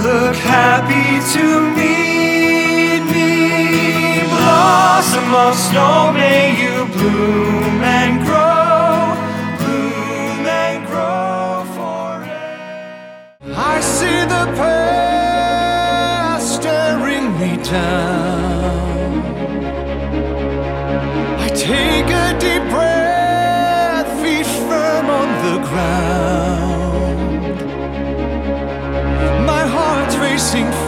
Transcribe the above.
look happy to meet me. Blossom of snow, may you bloom and grow forever. I see the past staring me down. I take a deep breath, feet firm on the ground. My heart's racing